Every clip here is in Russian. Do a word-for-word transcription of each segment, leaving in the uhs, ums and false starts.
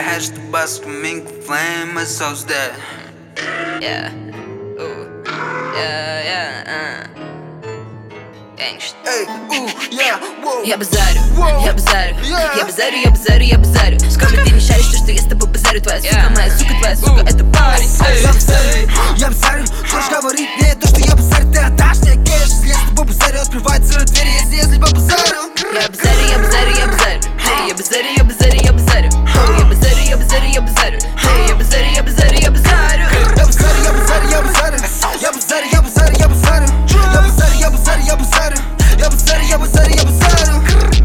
hash the bus comigo flame, mas só os dead. Yeah, ooh, yeah, yeah, uh. Gangsta. Эй, у, я, воу. Я базарю, Воу. я базарю, Yeah. я базарю, я базарю, я базарю. Сколько ты не шаришь, то, что я с тобой базарю. Твоя сука, Yeah. моя сука, твоя сука, это парень. Я базарю, я базарю. Хочешь говорить мне то, что я базарю, ты отдашь мне кэш. Если я с тобой базарю, открываются двери, если я с тобой базарю. Я базарю, я базарю, я базарю. Эй, я базарю, я базарю, я базарю. Оу, я базарю, я базарю, я базарю. Эй, я базарю, я базарю, я базарю. Я базарю, я базарю, я базарю. Я базарю, я базарю, я базарю. Я базарю, я базарю, я базарю. Я базарю, я базарю, я базарю.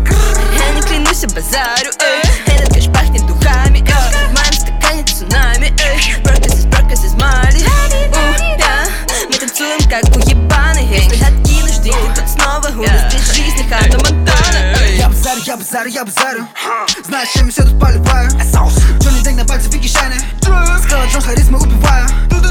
Я не клянусь, я базарю, эй. Этот кэш пахнет духами, эй. В моем стакане цунами, эй. Прокасис, прокасис, Мали. У, я, мы танцуем, как уебаны. Если откинешь, ты тут снова. У нас здесь жизнь, Ханна Монтана. Я базарю, я базарю, я базарю. Знаешь, чем я все тут поливаю? Черный день на пальце, фики шайны. Сказала Джон, харизмы убиваю.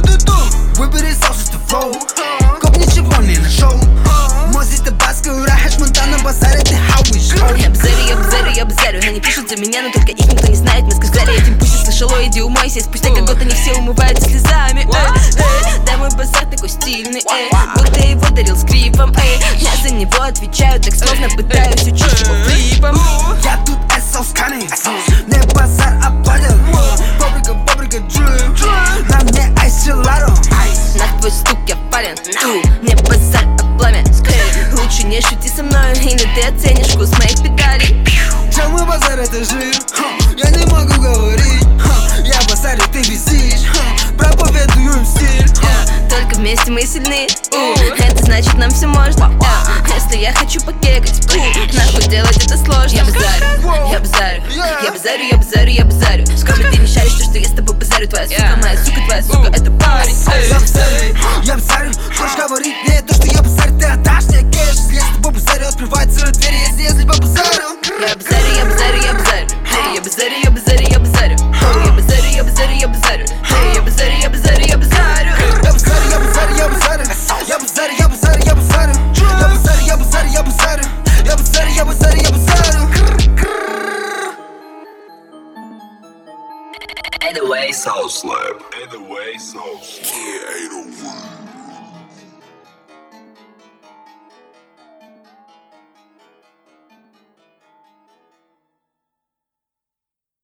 Выбери соус, это флоу. Коп ничего не нашел. Мози Табаско, Рахаш, Монтана, базарь, это how we show. Я базарю, я базарю, я базарю. Они пишут за меня, но только их никто не знает. Мы сказали этим пусть я слышал, ой, иди умойся. Спустя как год они все умываются слезами, эй, эй. Да, мой базар такой стильный, эй. Будто его дарил скрипом, эй. Я за него отвечаю, так словно пытаюсь учить его флипом. Я тут эссо сканы. Не базар, а падал. Фабрика, фабрика, джим. На мне айс челаро. На твой стук я пален, у, не базар, а пламя. Эй, лучше не шути со мною, или ты оценишь вкус моих педалей. Чем мой базар, это жир. Я не могу говорить. Я базарю, ты висишь. Проповедую им стиль. Yeah, только вместе мы сильны, у, это значит нам все можно. Yeah, если я хочу покекать, у, нахуй делать это сложно. Я базарю, я базарю, я базарю, я базарю, я базарю. Сколько ты не шаришь, то, что я с тобой базарю. Твоя сука, моя сука, твоя сука, это парень. Я базарю, я базарю. Хочешь говорить мне то, что я базарю, ты отдашь мне кэш. Если я с тобой базарю, открываются двери, если я с тобой базарю. Я базарю, я базарю, я базарю. Эй, я базарю, я базарю, я базарю. Оу, я базарю, я базарю, я базарю. Эй, я базарю, я базарю, я базарю. Я базарю, я базарю, я базарю. Я базарю, я базарю, я базарю. Я базарю, я базарю, я базарю. Я базарю, я базарю, я базарю. Anyway, Soul Slap. Anyway, Soul Slap. Yeah, eight oh one.